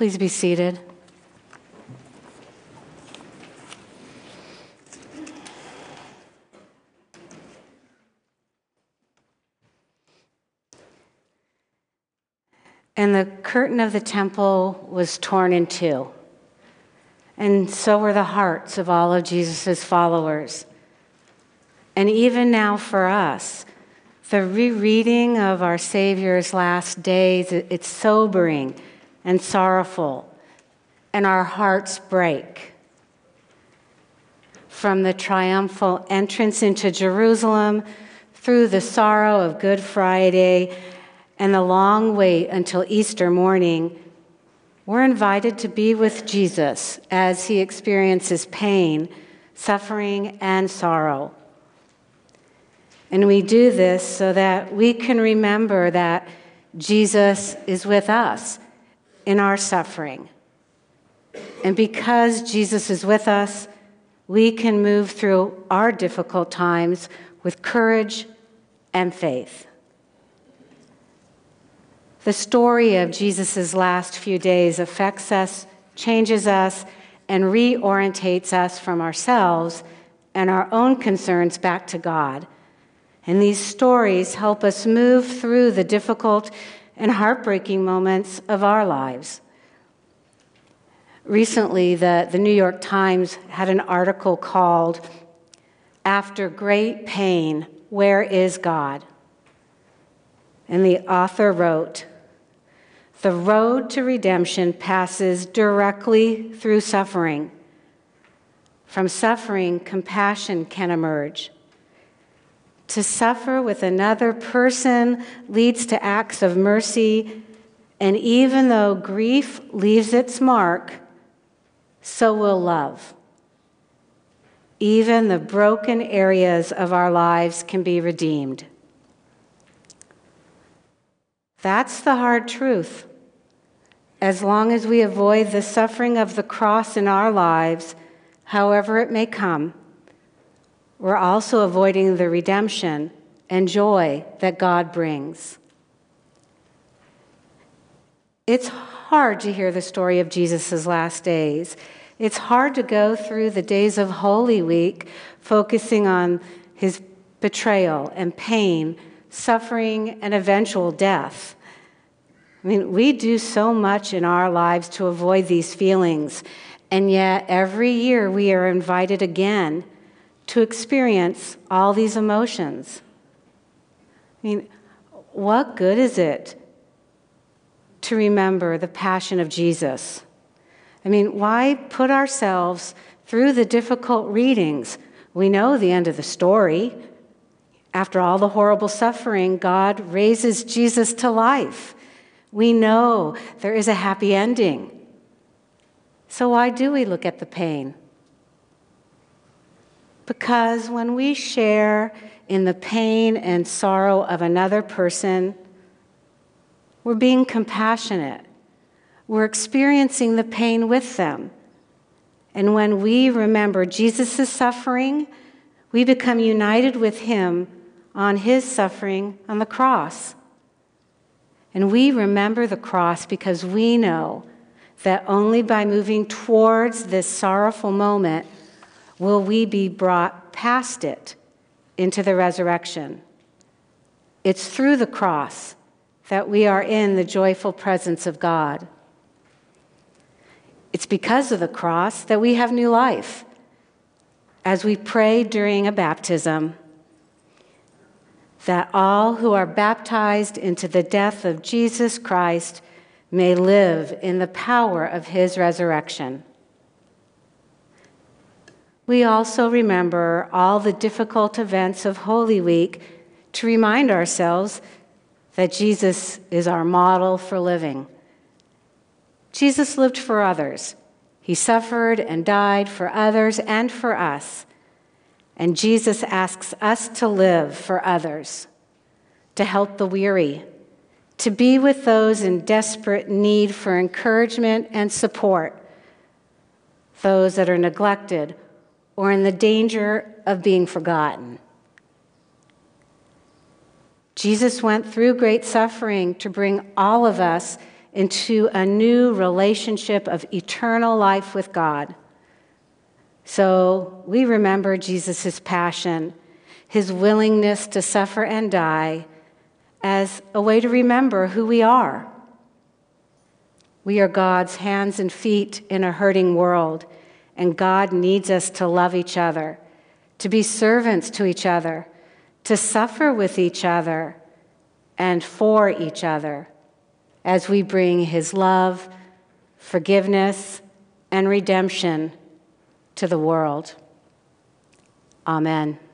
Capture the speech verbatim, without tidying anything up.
Please be seated. And the curtain of the temple was torn in two. And so were the hearts of all of Jesus' followers. And even now for us, the rereading of our Savior's last days, it's sobering and sorrowful, and our hearts break. From the triumphal entrance into Jerusalem, through the sorrow of Good Friday, and the long wait until Easter morning, we're invited to be with Jesus as he experiences pain, suffering, and sorrow. And we do this so that we can remember that Jesus is with us in our suffering. And because Jesus is with us, we can move through our difficult times with courage and faith. The story of Jesus' last few days affects us, changes us, and reorientates us from ourselves and our own concerns back to God. And these stories help us move through the difficult and heartbreaking moments of our lives. Recently, the, the New York Times had an article called, "After Great Pain, Where is God?" And the author wrote, "The road to redemption passes directly through suffering. From suffering, compassion can emerge. To suffer with another person leads to acts of mercy, and even though grief leaves its mark, so will love. Even the broken areas of our lives can be redeemed." That's the hard truth. As long as we avoid the suffering of the cross in our lives, however it may come, we're also avoiding the redemption and joy that God brings. It's hard to hear the story of Jesus' last days. It's hard to go through the days of Holy Week focusing on his betrayal and pain, suffering, and eventual death. I mean, we do so much in our lives to avoid these feelings, and yet every year we are invited again to experience all these emotions. I mean, what good is it to remember the passion of Jesus? I mean, why put ourselves through the difficult readings? We know the end of the story. After all the horrible suffering, God raises Jesus to life. We know there is a happy ending. So why do we look at the pain? Because when we share in the pain and sorrow of another person, we're being compassionate. We're experiencing the pain with them. And when we remember Jesus' suffering, we become united with him on his suffering on the cross. And we remember the cross because we know that only by moving towards this sorrowful moment will we be brought past it into the resurrection. It's through the cross that we are in the joyful presence of God. It's because of the cross that we have new life. As we pray during a baptism, that all who are baptized into the death of Jesus Christ may live in the power of his resurrection. We also remember all the difficult events of Holy Week to remind ourselves that Jesus is our model for living. Jesus lived for others. He suffered and died for others and for us. And Jesus asks us to live for others, to help the weary, to be with those in desperate need for encouragement and support, those that are neglected or in the danger of being forgotten. Jesus went through great suffering to bring all of us into a new relationship of eternal life with God. So we remember Jesus' passion, his willingness to suffer and die as a way to remember who we are. We are God's hands and feet in a hurting world, and God needs us to love each other, to be servants to each other, to suffer with each other and for each other as we bring his love, forgiveness, and redemption to the world. Amen.